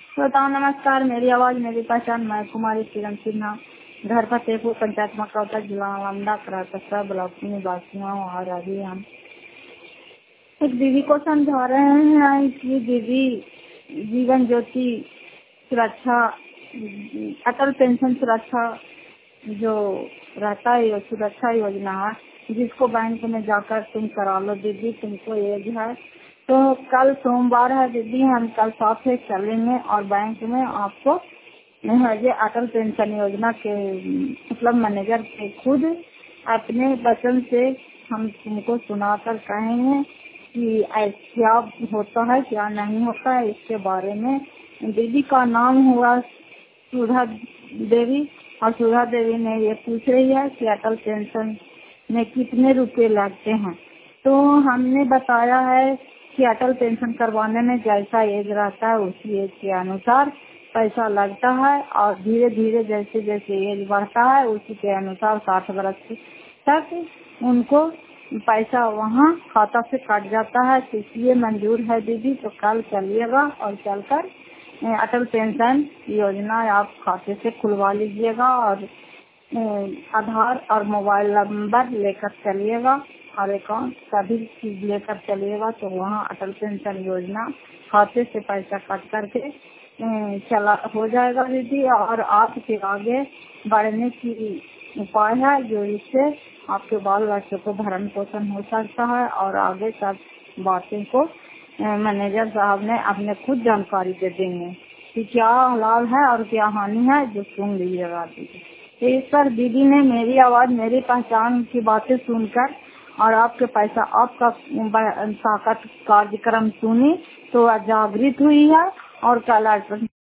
श्रोताओं नमस्कार। मेरी आवाज मेरी पहचान, मैं कुमारी किरण सिन्हा, घर फतेहपुर, पंचायत मकौता, जिला नालंदा, कराकसरा ब्लॉक की निवासी हूँ। और अभी हम एक दीदी को समझा रहे हैं कि दीदी जीवन ज्योति सुरक्षा, अटल पेंशन सुरक्षा जो रहता है, ये सुरक्षा योजना है, जिसको बैंक में जाकर तुम करा लो दीदी, तुमको एज है। तो कल सोमवार है दीदी, हम कल 7 से चलेंगे और बैंक में आपको ये अटल पेंशन योजना के मतलब मैनेजर के खुद अपने वचन से हम तुमको सुनाकर कहेंगे कि क्या होता है क्या नहीं होता है। इसके बारे में दीदी का नाम हुआ सुधा देवी, और सुधा देवी ने ये पूछ रही है कि अटल पेंशन में कितने रुपए लगते हैं। तो हमने बताया है कि अटल पेंशन करवाने में जैसा एज रहता है उसी एज के अनुसार पैसा लगता है, और धीरे धीरे जैसे जैसे एज बढ़ता है उसी के अनुसार 60 वर्ष तक उनको पैसा वहाँ खाता से कट जाता है। तो इसलिए मंजूर है दीदी, तो कल चलिएगा और चलकर अटल पेंशन योजना आप खाते से खुलवा लीजिएगा, और आधार और मोबाइल नंबर लेकर चलिएगा और अकाउंट सभी चीज लेकर चलिएगा। तो वहाँ अटल पेंशन योजना खाते से पैसा कट करके चला हो जाएगा दीदी, और आपके आगे बढ़ने की उपाय है जो इससे आपके बाल बच्चों को भरण पोषण हो सकता है। और आगे सब बातें को मैनेजर साहब ने अपने खुद जानकारी दे देंगे कि क्या लाभ है और क्या हानि है, जो सुन लीजिएगा दीदी। तो इस पर दीदी ने मेरी आवाज मेरी पहचान की बातें सुनकर और आपके पैसा आपका ताकत कार्यक्रम सुनी तो जागृत हुई है, और कल